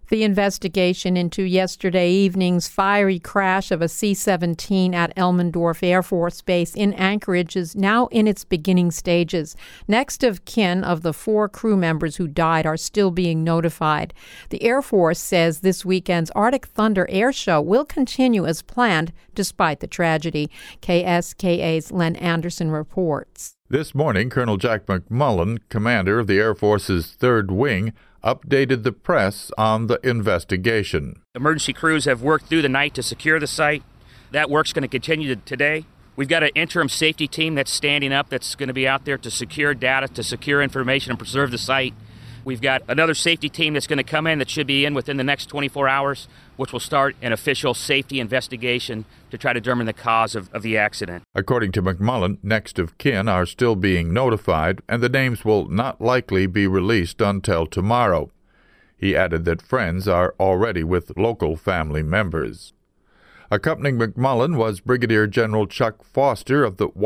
The investigation into yesterday evening's fiery crash of a C-17 at Elmendorf Air Force Base in Anchorage is now in its beginning stages. Next of kin of the 4 crew members who died are still being notified. The Air Force says this weekend's Arctic Thunder Air Show will continue as planned despite the tragedy. KSKA's Len Anderson reports. This morning, Colonel Jack McMullen, commander of the Air Force's 3rd Wing, updated the press on the investigation. Emergency crews have worked through the night to secure the site. That work's going to continue today. We've got an interim safety team that's standing up that's going to be out there to secure data, to secure information and preserve the site. We've got another safety team that's going to come in that should be in within the next 24 hours, which will start an official safety investigation to try to determine the cause of the accident. According to McMullen, next of kin are still being notified, and the names will not likely be released until tomorrow. He added that friends are already with local family members. Accompanying McMullen was Brigadier General Chuck Foster of the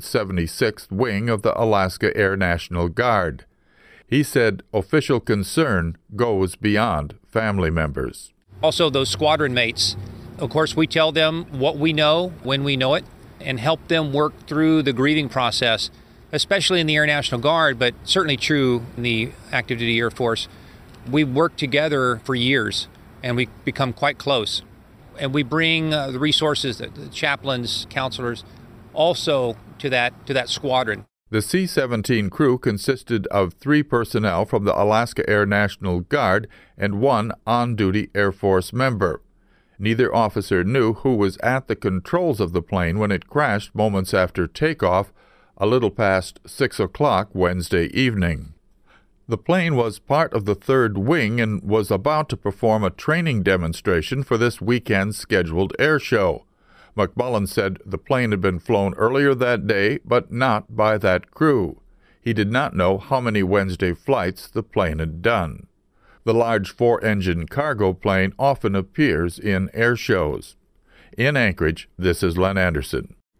176th Wing of the Alaska Air National Guard. He said official concern goes beyond family members. Also, those squadron mates, of course, we tell them what we know when we know it and help them work through the grieving process, especially in the Air National Guard, but certainly true in the active duty Air Force. We've worked together for years and we become quite close. And we bring the resources, the chaplains, counselors, also to that squadron. The C-17 crew consisted of 3 personnel from the Alaska Air National Guard and 1 on-duty Air Force member. Neither officer knew who was at the controls of the plane when it crashed moments after takeoff, a little past 6 o'clock Wednesday evening. The plane was part of the 3rd Wing and was about to perform a training demonstration for this weekend's scheduled air show. McMullen said the plane had been flown earlier that day, but not by that crew. He did not know how many Wednesday flights the plane had done. The large 4-engine cargo plane often appears in air shows. In Anchorage, this is Len Anderson.